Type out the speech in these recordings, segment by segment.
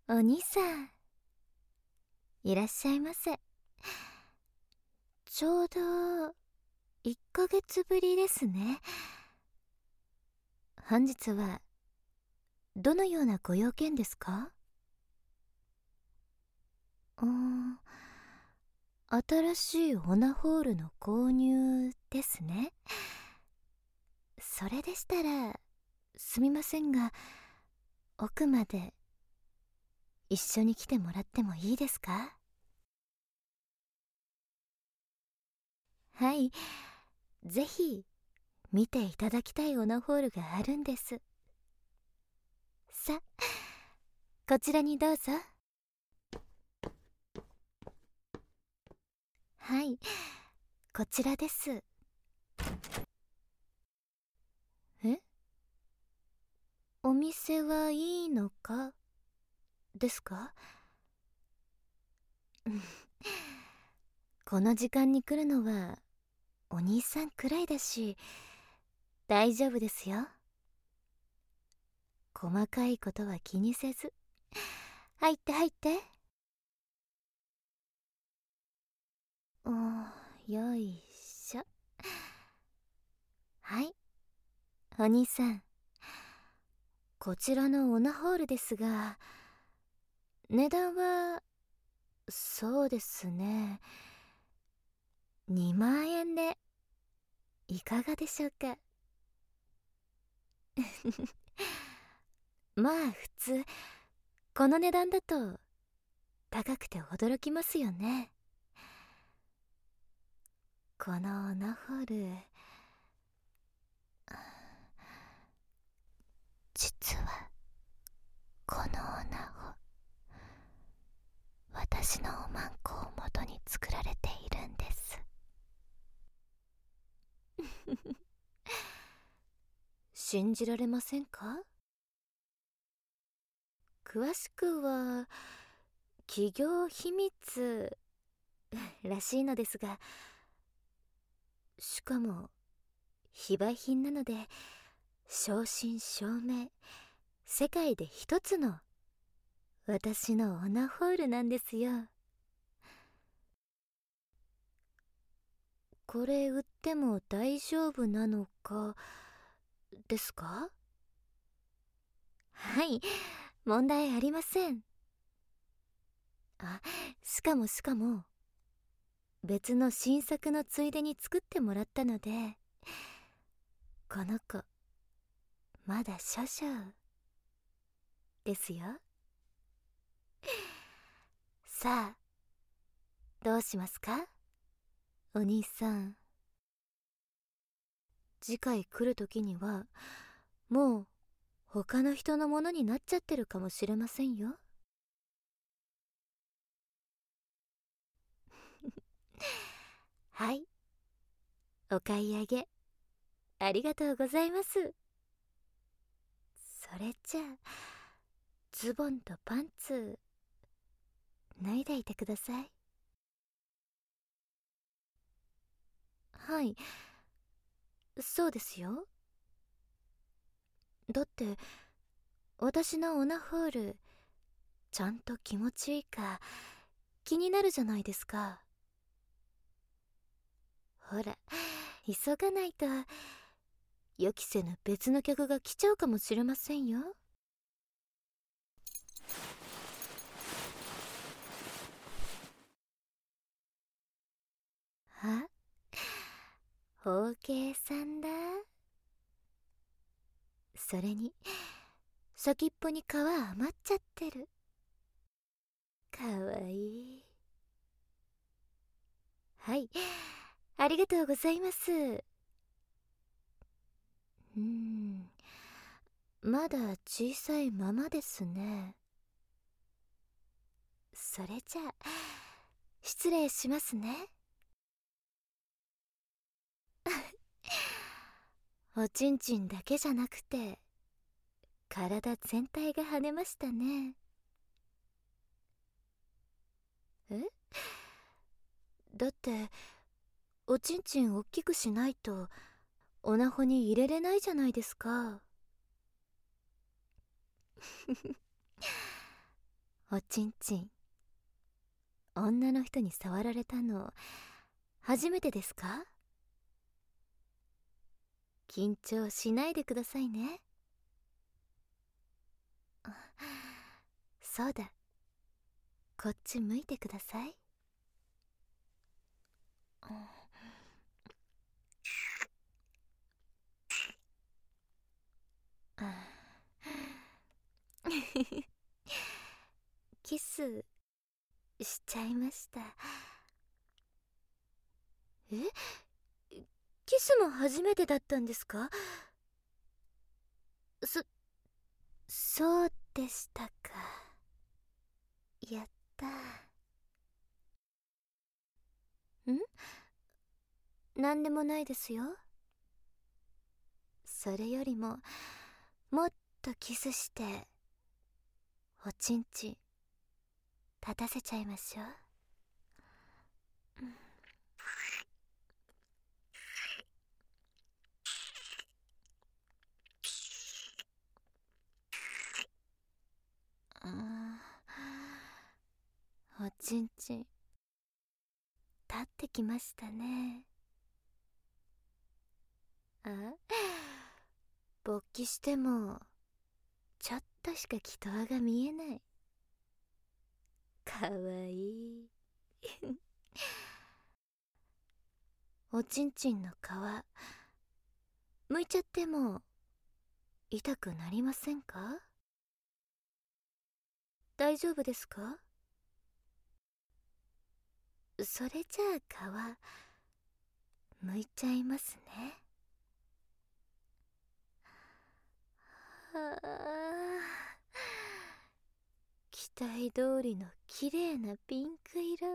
お兄さん、いらっしゃいませ。ちょうど1ヶ月ぶりですね。本日はどのようなご用件ですか？新しいオナホールの購入ですね。それでしたらすみませんが、奥まで一緒に来てもらってもいいですか？はい、ぜひ見ていただきたいオナホールがあるんです。さ、こちらにどうぞ。はい、こちらです。え？お店はいいのかですか？この時間に来るのはお兄さんくらいだし、大丈夫ですよ。細かいことは気にせず。入って入って。よいしょ。はい、お兄さん、こちらのオナホールですが、値段はそうですね、2万円でいかがでしょうか？まあ普通この値段だと高くて驚きますよね。このオナホール、実はこのオナホ、私のおまんこを元に作られているんです。信じられませんか？詳しくは企業秘密らしいのですが、しかも非売品なので正真正銘、世界で一つの私のオナホールなんですよ。これ売っても大丈夫なのかですか？はい、問題ありません。あ、しかも別の新作のついでに作ってもらったので、この子まだ少々ですよ。さあ、どうしますかお兄さん。次回来る時にはもう他の人のものになっちゃってるかもしれませんよ。はい、お買い上げありがとうございます。それじゃあズボンとパンツ脱いでいてください。はい、そうですよ。だって私のオナホールちゃんと気持ちいいか気になるじゃないですか。ほら、急がないと予期せぬ別の客が来ちゃうかもしれませんよ。あ、包茎さんだ。それに先っぽに皮余っちゃってる。かわいい。はい、ありがとうございます。まだ小さいままですね。それじゃあ失礼しますね。おちんちんだけじゃなくて体全体が跳ねましたね。え？だっておちんちんおっきくしないとオナホに入れれないじゃないですか。 おちんちん、女の人に触られたの初めてですか？緊張しないでくださいね。そうだ、こっち向いてください。キスしちゃいました。え？キスも初めてだったんですか？そうでしたか。やった。なんでもないですよ。それよりももっとキスしておちんちん立たせちゃいましょう。おちんちん立ってきましたね。勃起してもちょっとしか気と輪が見えない。かわいい。おちんちんの皮剥いちゃっても痛くなりませんか？大丈夫ですか？それじゃあ皮剥いちゃいますね。はあ、期待通りの綺麗なピンク色。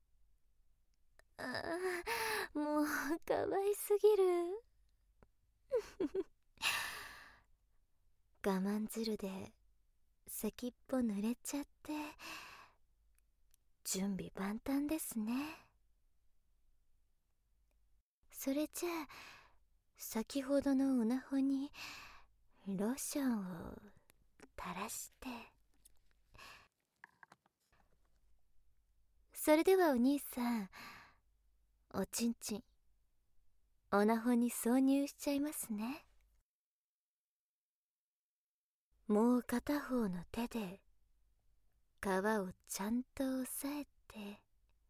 もう可愛すぎる。我慢汁で先っぽ濡れちゃって準備万端ですね。それじゃあ先ほどのオナホにローションを垂らして、それではお兄さん、おちんちんオナホに挿入しちゃいますね。もう片方の手で皮をちゃんと押さえて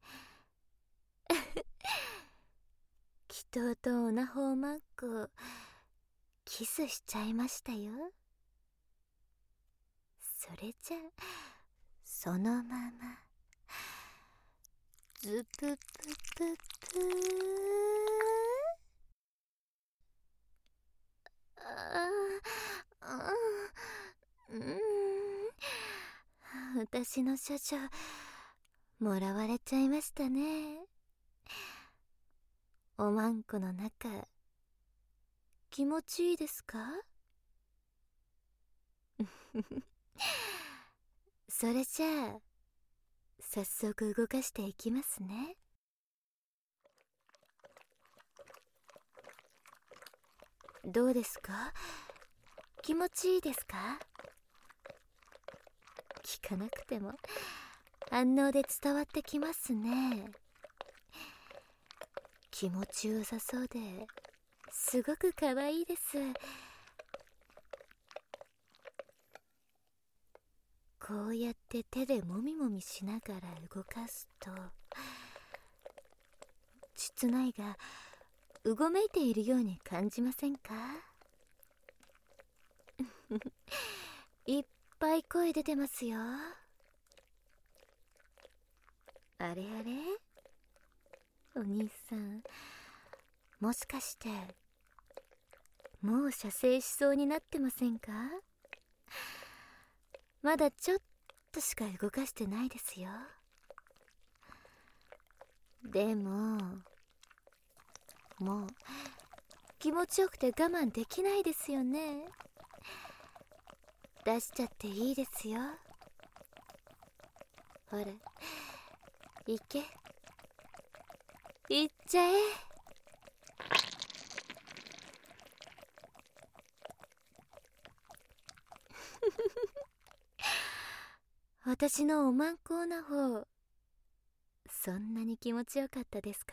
祈祷とオナホをマッコキスしちゃいましたよ。それじゃそのままズププププ私の処女もらわれちゃいましたね。おまんこの中気持ちいいですか？それじゃあ早速動かしていきますね。どうですか？気持ちいいですか？聞かなくても反応で伝わってきますね。気持ちよさそうですごく可愛いです。こうやって手でもみもみしながら動かすと膣内がうごめいているように感じませんか？いっぱい声出てますよ。あれあれ、お兄さん、もしかしてもう射精しそうになってませんか？まだちょっとしか動かしてないですよ。でももう気持ちよくて我慢できないですよね。出しちゃっていいですよ。ほら、いけ、いっちゃえ。 私のおまんこうな方、そんなに気持ちよかったですか？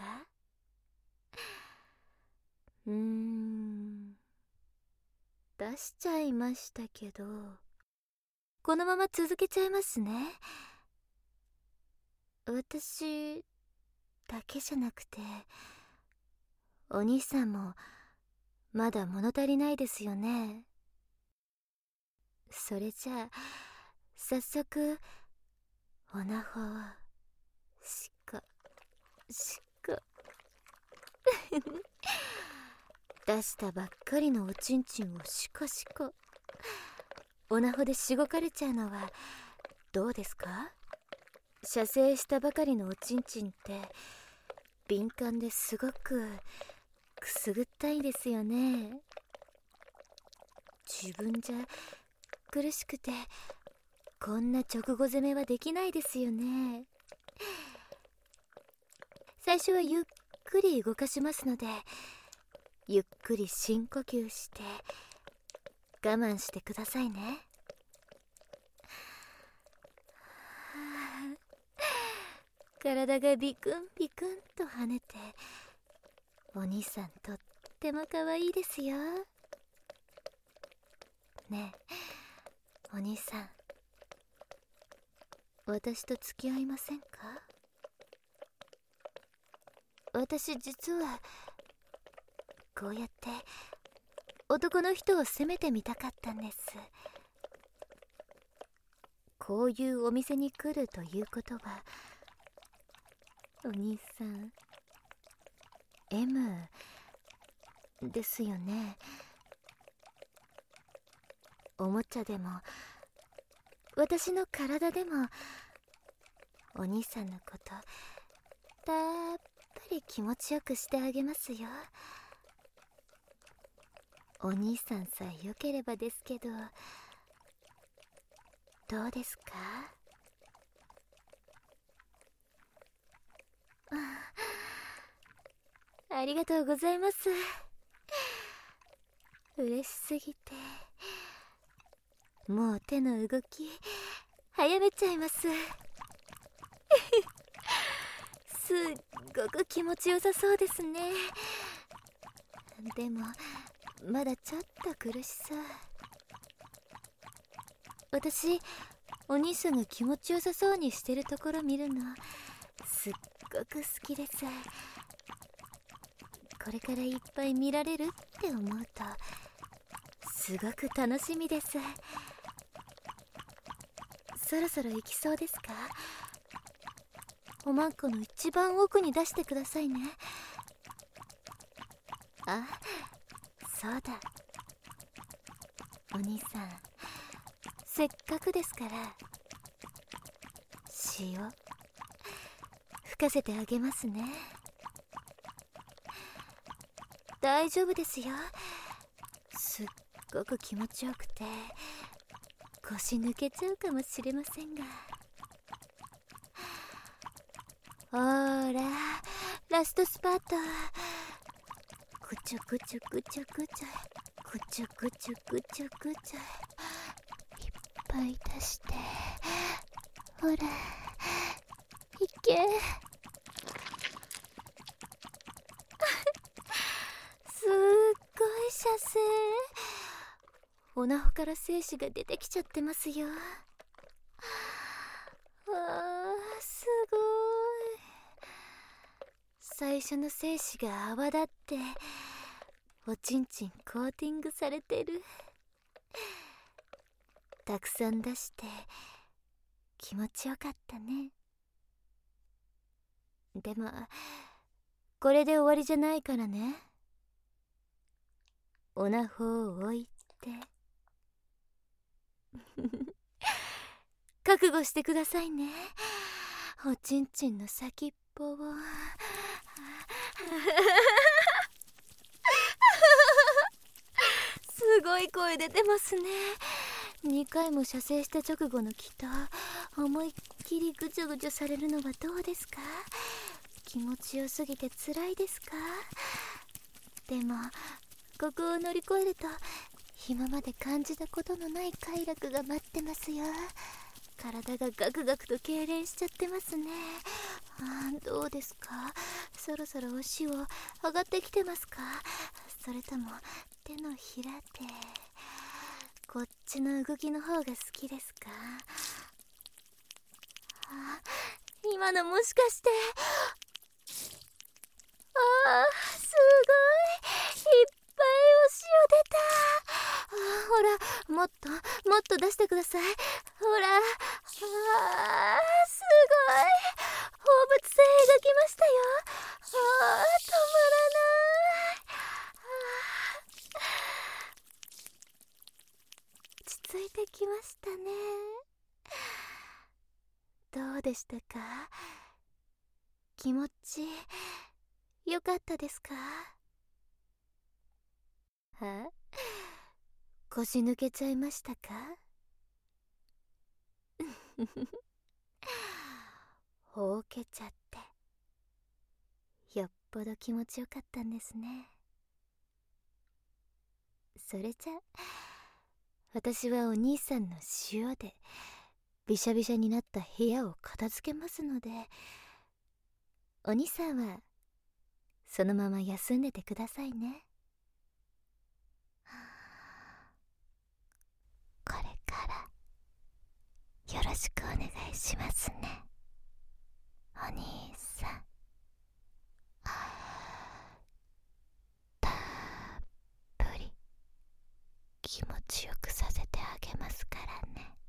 出しちゃいましたけど、このまま続けちゃいますね。私だけじゃなくて、お兄さんもまだ物足りないですよね。それじゃあ早速オナホをしこしこ出したばっかりのおちんちんをしこしこオナホでしごかれちゃうのはどうですか？射精したばかりのおちんちんって敏感ですごくくすぐったいですよね。自分じゃ苦しくてこんな直後攻めはできないですよね。最初はゆっくり動かしますので、ゆっくり深呼吸して我慢してくださいね。体がビクンビクンと跳ねて、お兄さんとっても可愛いですよ。ねえ、お兄さん、私と付き合いませんか？私実はこうやって男の人を責めてみたかったんです。こういうお店に来るということは、お兄さん M ですよね。おもちゃでも私の体でもお兄さんのことたっぷり気持ちよくしてあげますよ。お兄さんさえよければですけど、どうですか？ありがとうございます。嬉しすぎてもう手の動き早めちゃいます。すっごく気持ちよさそうですね。でもまだちょっと苦しそう。私、お兄さんが気持ちよさそうにしてるところ見るのすっごく好きです。これからいっぱい見られるって思うとすごく楽しみです。そろそろ行きそうですか？おまんこの一番奥に出してくださいね。あ、そうだ、お兄さん、せっかくですから塩吹かせてあげますね。大丈夫ですよ。すっごく気持ちよくて腰抜けちゃうかもしれませんが。ほーら、ラストスパート。くちょくちょくちょくちょくちょくちょくちょくちょ、いっぱい出して、ほらいけすっごい射精。おなほから精子が出てきちゃってますよ。すごい。最初の精子が泡立っておちんちんコーティングされてる。たくさん出して気持ちよかったね。でもこれで終わりじゃないからね。おなほを置いて覚悟してくださいね。おちんちんの先っぽをすごい声出てますね。2回も射精した直後の気と思いっきりぐちょぐちょされるのはどうですか？気持ちよすぎて辛いですか？でもここを乗り越えると今まで感じたことのない快楽が待ってますよ。 体がガクガクと痙攣しちゃってますね。どうですか？そろそろお塩上がってきてますか？それとも手のひらでこっちの動きの方が好きですか？今のもしかして、すごいいっぱいお塩出た。ほら、もっと出してください。ほら、すごい放物線描きましたよ。止まらない。落ち着いてきましたね。どうでしたか？気持ちよかったですか？腰抜けちゃいましたか？ほうけちゃってよっぽど気持ちよかったんですね。それじゃ私はお兄さんの塩でびしゃびしゃになった部屋を片付けますので、お兄さんはそのまま休んでてくださいね。これからよろしくお願いしますね、お兄さん。たっぷり気持ちよくさせてあげますからね。